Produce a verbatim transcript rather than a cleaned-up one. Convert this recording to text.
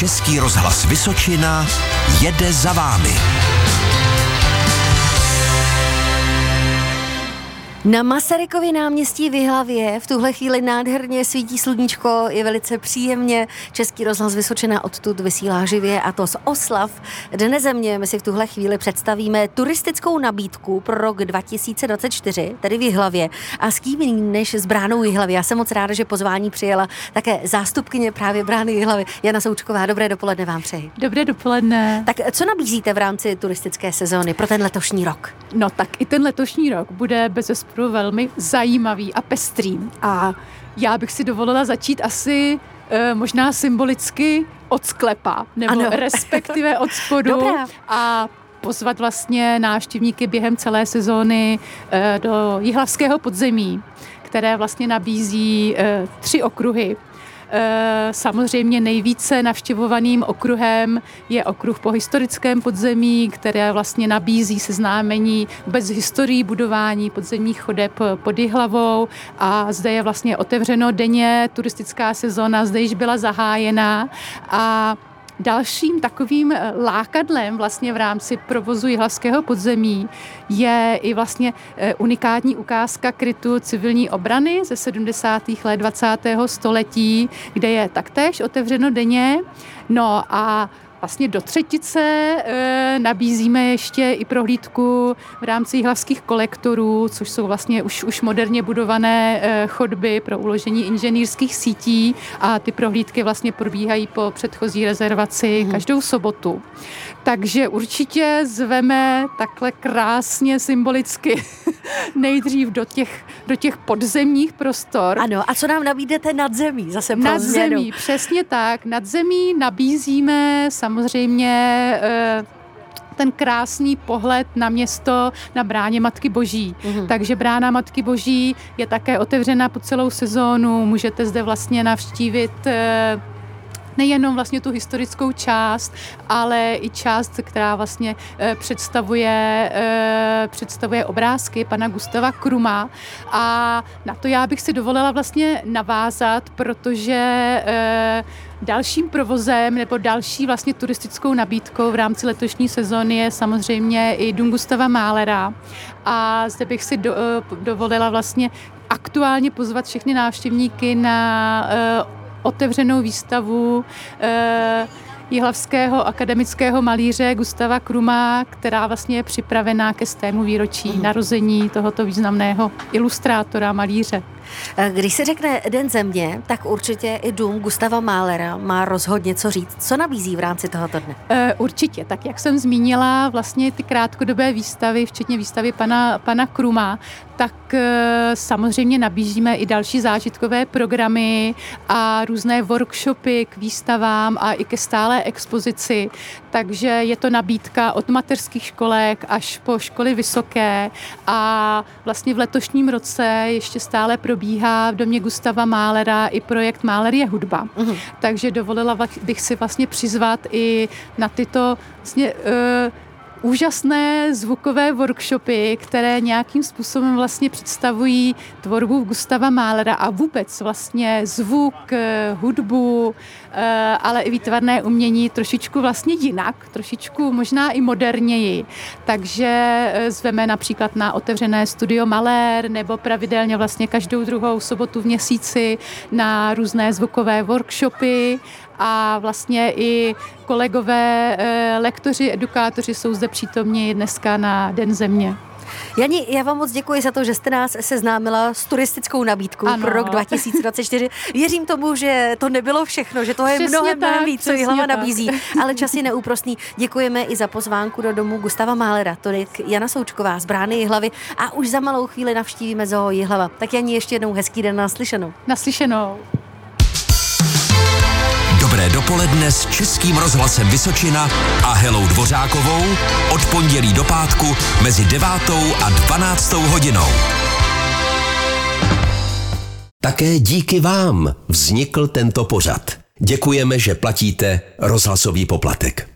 Český rozhlas Vysočina jede za vámi. Na Masarykově náměstí v Jihlavě v tuhle chvíli nádherně svítí sluníčko, je velice příjemně. Český rozhlas Vysočina odtud vysílá živě, a to z oslav Dne země. My si v tuhle chvíli představíme turistickou nabídku pro rok dva tisíce dvacet čtyři, tedy v Jihlavě. A s kým jiným než s Bránou Jihlavy. Já jsem moc ráda, že pozvání přijela také zástupkyně právě Brány Jihlavy, Jana Součková. Dobré dopoledne vám přeji. Dobré dopoledne. Tak co nabízíte v rámci turistické sezóny pro ten letošní rok? No tak i ten letošní rok bude bezesporu velmi zajímavý a pestrý. A já bych si dovolila začít asi e, možná symbolicky od sklepa, nebo ano. respektive od spodu. Dobrá. A pozvat vlastně návštěvníky během celé sezóny e, do jihlavského podzemí, které vlastně nabízí e, tři okruhy. Samozřejmě nejvíce navštěvovaným okruhem je okruh po historickém podzemí, které vlastně nabízí seznámení vůbec historií budování podzemních chodeb pod Jihlavou, a zde je vlastně otevřeno denně, turistická sezóna zde již byla zahájena. A dalším takovým lákadlem vlastně v rámci provozu jihlavského podzemí je i vlastně unikátní ukázka krytu civilní obrany ze sedmdesátých let dvacátého století, kde je taktéž otevřeno denně. No a vlastně do třetice e, nabízíme ještě i prohlídku v rámci jihlavských kolektorů, což jsou vlastně už, už moderně budované e, chodby pro uložení inženýrských sítí, a ty prohlídky vlastně probíhají po předchozí rezervaci hmm. každou sobotu. Takže určitě zveme takhle krásně symbolicky nejdřív do těch, do těch podzemních prostor. Ano, a co nám nabídete nad zemí? Zase nad zemí, přesně tak. Nad zemí nabízíme samozřejmě ten krásný pohled na město na bráně Matky Boží. Uhum. Takže brána Matky Boží je také otevřena po celou sezónu. Můžete zde vlastně navštívit nejenom vlastně tu historickou část, ale i část, která vlastně e, představuje, e, představuje obrázky pana Gustava Kruma. A na to já bych si dovolila vlastně navázat, protože e, dalším provozem nebo další vlastně turistickou nabídkou v rámci letošní sezóny je samozřejmě i Dům Gustava Mahlera. A zde bych si do, dovolila vlastně aktuálně pozvat všechny návštěvníky na e, otevřenou výstavu eh, jihlavského akademického malíře Gustava Kruma, která vlastně je připravená ke stému výročí mm. narození tohoto významného ilustrátora, malíře. Když se řekne Den země, tak určitě i Dům Gustava Mahlera má rozhodně co říct. Co nabízí v rámci tohoto dne? E, určitě. Tak jak jsem zmínila, vlastně ty krátkodobé výstavy, včetně výstavy pana, pana Kruma, tak e, samozřejmě nabízíme i další zážitkové programy a různé workshopy k výstavám a i ke stálé expozici. Takže je to nabídka od mateřských školek až po školy vysoké, a vlastně v letošním roce ještě stále probíhá v domě Gustava Mahlera i projekt Mahler je hudba. Uhum. Takže dovolila bych si vlastně přizvat i na tyto vlastně uh, úžasné zvukové workshopy, které nějakým způsobem vlastně představují tvorbu Gustava Mahlera a vůbec vlastně zvuk, hudbu, ale i výtvarné umění trošičku vlastně jinak, trošičku možná i moderněji. Takže zveme například na otevřené studio Malér, nebo pravidelně vlastně každou druhou sobotu v měsíci na různé zvukové workshopy, a vlastně i kolegové, lektoři, edukátoři jsou zde přítomni dneska na Den země. Jani, já vám moc děkuji za to, že jste nás seznámila s turistickou nabídkou ano. pro rok dva tisíce dvacet čtyři. Věřím tomu, že to nebylo všechno, že to je přesně mnohem, mnohem víc, co Jihlava nabízí, ale čas je neúprosný. Děkujeme i za pozvánku do domu Gustava Mahlera. Tolik Jana Součková z Brány Jihlavy, a už za malou chvíli navštívíme zoo Jihlava. Tak Jani, ještě jednou hezký den, naslyšenou. Naslyšenou. Dobré dopoledne s Českým rozhlasem Vysočina a Helou Dvořákovou od pondělí do pátku mezi devátou a dvanáctou hodinou. Také díky vám vznikl tento pořad. Děkujeme, že platíte rozhlasový poplatek.